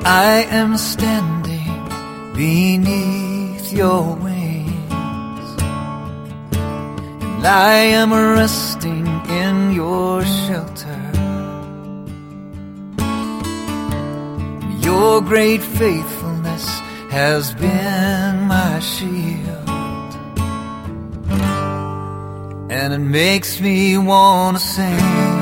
I am standing beneath your wings, and I am resting in your shelter. Your great faithfulness has been my shield, and it makes me want to sing.